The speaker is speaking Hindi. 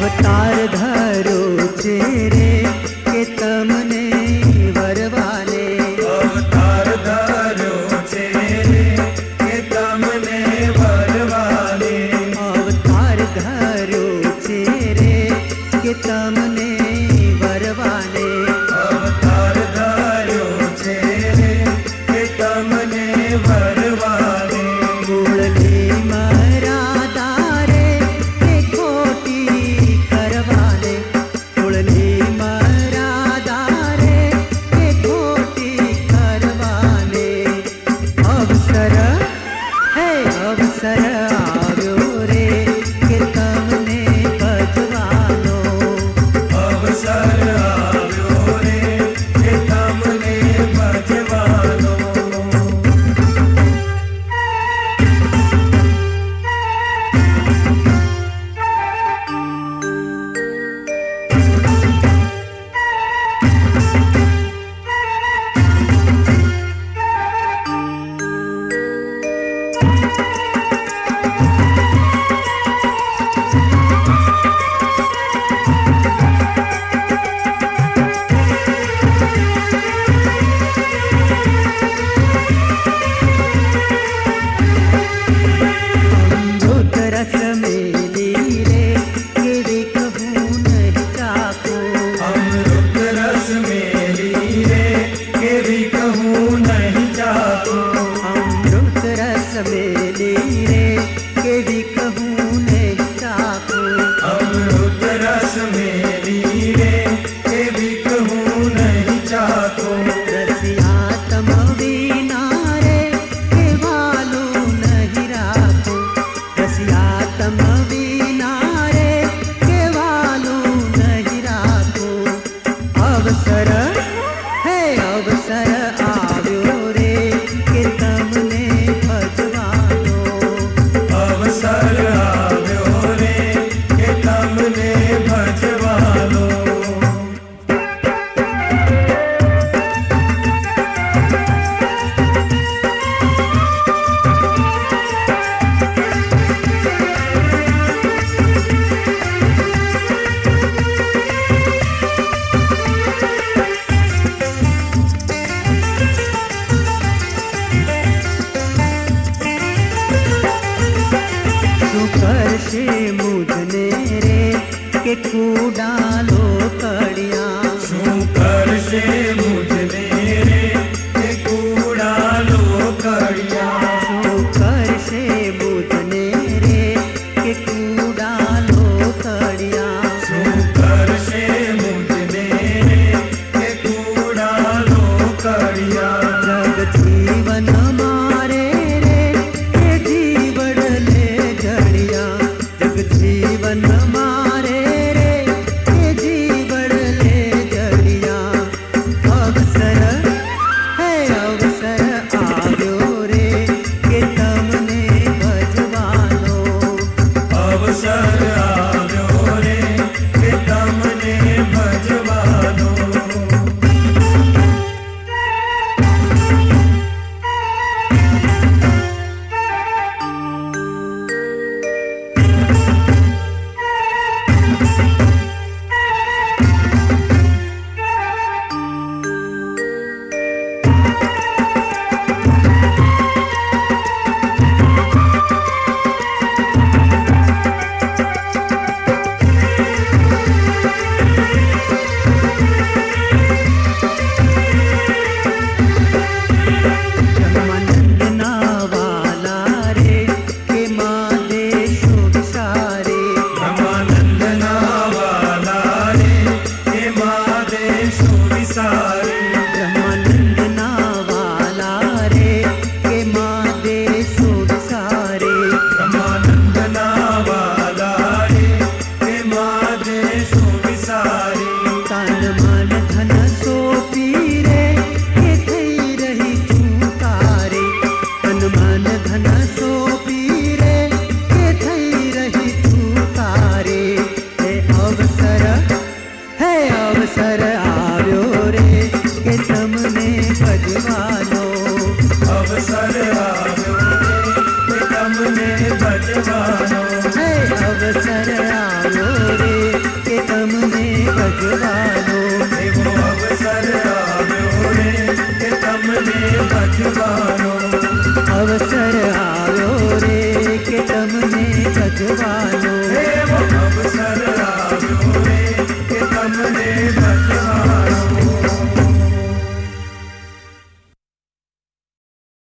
अवतार धरो तेरे के तमने वरवाने, अवतार धरो तेरे के तमने वरवाने, अवतार धरो तेरे के तमने वरवाने, अवतार धरो तेरे के तमने वरवाने, मूलने मरादारे के खोटी करवाने, मूलने मरादारे के खोटी करवाने, अवसर है अवसर आव्यो रे के तमने भजवानो, अवसर आव्यो रे के तमने भजवानो, अमृत रस मेली रे के भी कहूँ नहीं चाखूं, अमृत रस मेली रे के भी कहूँ नहीं चाखूं, अमृत रस मेली रे के भी कहूँ नहीं चाखूं, अमृत रस मेली रे के भी कहूँ नहीं चाखूं, रसिया तम वीणा रे के वालू नहीं राखूं, रसिया तम वीणा रे के वालू नहीं राखूं, अवसर है अवसर आव्यो रे के तमने भजवानो, अवसर आव्यो रे के तमने भजवानो, शुकर से मुझने रे के कूडालो कड़िया, शूकर से मुझने रे के कूड़ा लो कड़िया, शुकर से मुझने रे के कूडालो कड़िया, शूकर से मुझने रे के कूड़ा लो कड़िया, जग जीवन मारे रे के जीवन ले जड़िया, जग जीवन मारे रे के जीवन ले जड़िया, अवसर है अवसर आव्यो रे के तमने भजवानो, अवसर आव्यो रे के तमने भजवानो, ब्रह्मानंदना वाला रे के मादेश विसारे, ब्रह्मानंदना वाला रे के महादेश विसारे, ब्रह्मानंदना वाला रे के मादेश विसारे, ब्रह्मानंदना वाला रे के महादेश विसारे, तन मन धन सोपी रे के थई रही चूतारे, तन मन धन सोपी रे के थई रही चूतारे, है अवसर आव्यो रे के तमने भजवानो, अवसर आव्यो रे के तमने भजवानो, है अवसर आव्यो रे अवसर आयो रे के तमने गजवा